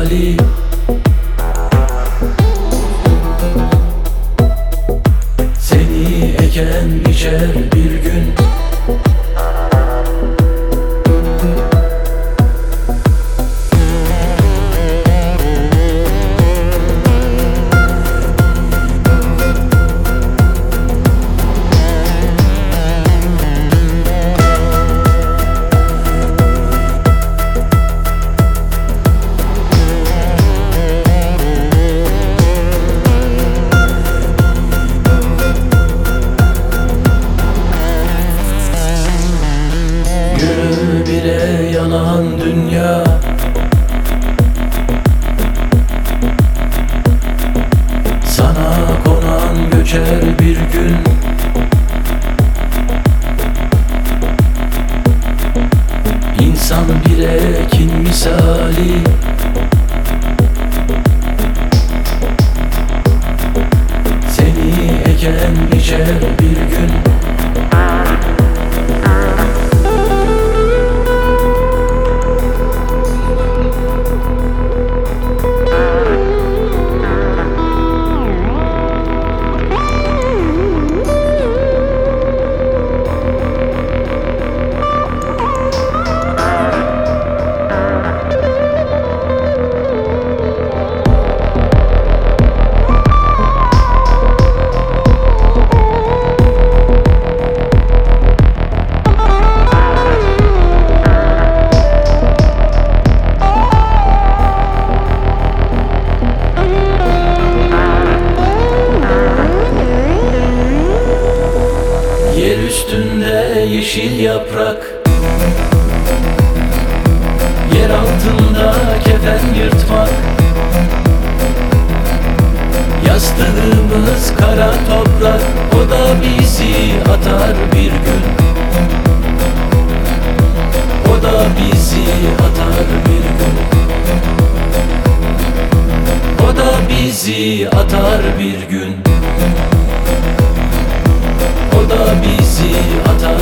misali. Seni eken biçer bir gün. Bire yanan dünya, sana konan göçer bir gün. İnsan bir ekin misali. Seni eken biçer bir gün. Yer üstünde yeşil yaprak, yer altında kefen yırtmak. Yastığımız kara toprak, o da bizi atar bir gün. O da bizi atar bir gün. O da bizi atar bir gün. O da bizi atar.